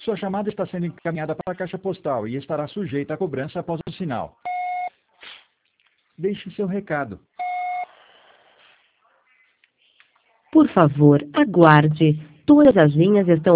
Sua chamada está sendo encaminhada para a caixa postal e estará sujeita a cobrança após o sinal. Deixe seu recado. Por favor, aguarde. Todas as linhas estão